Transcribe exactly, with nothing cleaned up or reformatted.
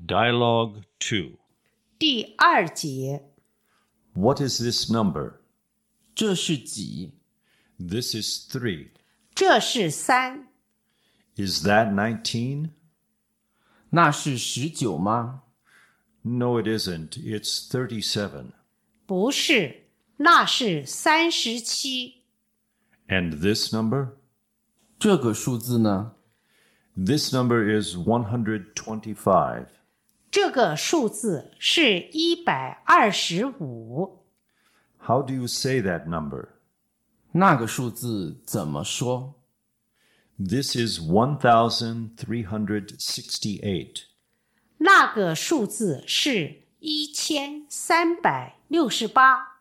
Dialogue two. 第二节 What is this number? 这是几？ This is three. 这是三， Is that nineteen? 那是十九吗？ No, it isn't. It's thirty-seven. 不是，那是三十七。 And this number? 这个数字呢？ This number is one hundred twenty-five. 这个数字是一百二十五。 How do you say that number? 那个数字怎么说？ This is one thousand three hundred sixty-eight. 那个数字是一千三百六十八。